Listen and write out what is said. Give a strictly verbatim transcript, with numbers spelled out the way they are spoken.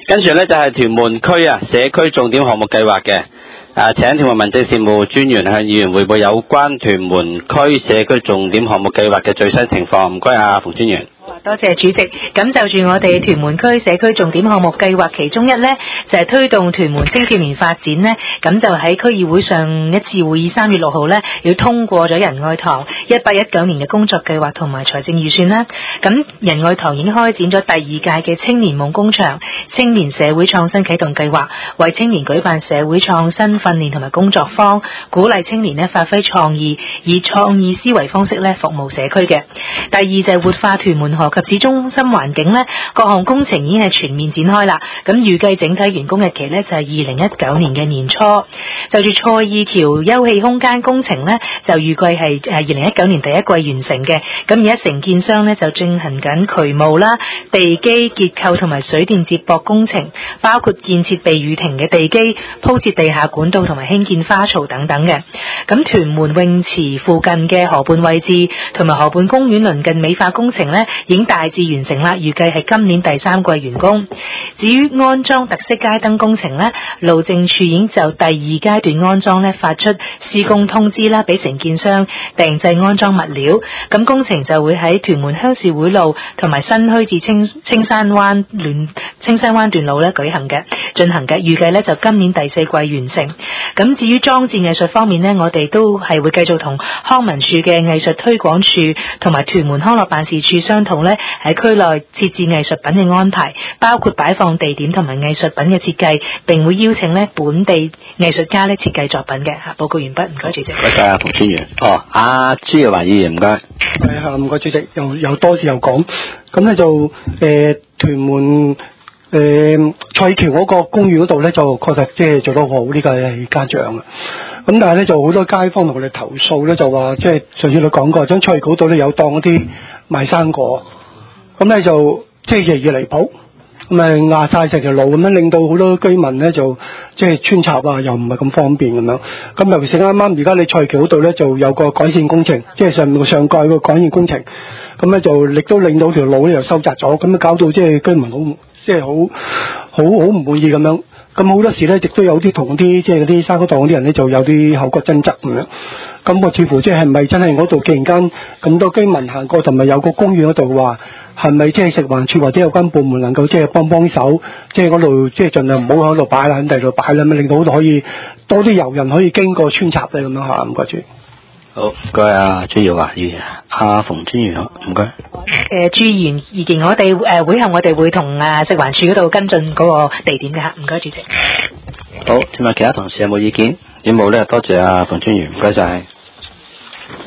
跟住咧就係屯門區啊社區重點項目計劃嘅，啊請屯門民政事務專員向議員匯報有關屯門區社區重點項目計劃嘅最新情況。唔該啊，馮專員。 多謝主席。咁就住我哋屯門區社區重點項目計劃其中一呢，就係、是、推動屯門青少年發展呢。咁就喺區議會上一次會議三月六號呢，要通過咗仁愛堂一八一九年嘅工作計劃同埋財政預算啦。咁仁愛堂已經開展咗第二屆嘅青年夢工場青年社會創新啟動計劃，為青年舉辦社會創新訓練同埋工作坊，鼓勵青年呢發揮創意，以創意思維方式呢服務社區嘅。第二就係活化屯門河及市中心環境呢，各項工程已經係全面展開啦。咁預計整體完工日期呢，就係二零一九年嘅年初。就住蔡意橋休憩空間工程呢，就預計係誒二零一九年第一季完成嘅。咁而家承建商呢，就進行緊渠務啦、地基結構同埋水電接駁工程，包括建設避雨亭嘅地基、鋪設地下管道同埋興建花槽等等嘅。咁屯門泳池附近嘅河畔位置同埋河畔公園鄰近美化工程呢，已經大致完成啦，預計係今年第三季完工。至於安裝特色街燈工程呢，路政署已經就第二階段安裝呢發出施工通知啦，俾承建商訂製安裝物料。咁工程就會喺屯門鄉事會路同埋新墟至青青山灣段青山灣段路呢舉行嘅進行嘅，預計呢就今年第四季完成。咁至於裝置藝術方面呢，我哋都係會繼續同康文署嘅藝術推廣處同埋屯門康樂辦事處商討呢，喺區內設置藝術品嘅安排，包括擺放地點同埋藝術品嘅設計，並會邀請呢本地藝術家呢設計作品嘅。嚇，報告完畢，唔該主席。 唔該晒啊，馮專員。哦，阿朱耀華議員唔該。 係啊，唔該主席，又又多次又講，咁咧就誒、呃、屯門誒蔡橋嗰個公園嗰度咧，就確實即係做得好，呢個係家長啊。咁但係咧就好多街坊同我哋投訴咧，就話即係上次你講過，將蔡橋嗰度咧有當嗰啲賣生果。咁咧就即係越嚟越離譜，咁啊壓晒成條路咁樣，令到好多居民咧就即係穿插啊，又唔係咁方便咁樣。咁尤其是啱啱而家你蔡橋嗰度咧就有個改善工程，即係上面個上蓋個改善工程，咁咧就亦都令到條路咧又收窄咗，咁啊搞到即係居民好即係好好好唔滿意咁樣。咁好多時咧，亦都有啲同啲即係嗰啲生果檔嗰啲人咧，就有啲口角爭執咁樣。咁我似乎即係係咪真係嗰度，既然間咁多居民行過，同埋有個公園嗰度話，係咪即係食環署或者有關部門能夠即係幫幫手，即係嗰度即係盡量唔好喺度擺啦，喺第二度擺啦，咁令到嗰度可以多啲遊人可以經過穿插咧咁樣嚇。唔該主。 好，唔該啊，朱耀華議員，阿馮專員好，唔該。 誒，朱議員意見，我哋誒會後我哋會同啊食環署嗰度跟進嗰個地點嘅嚇，唔該主席。 好，請問其他同事有冇意見？有冇咧？多謝阿馮專員，唔該晒。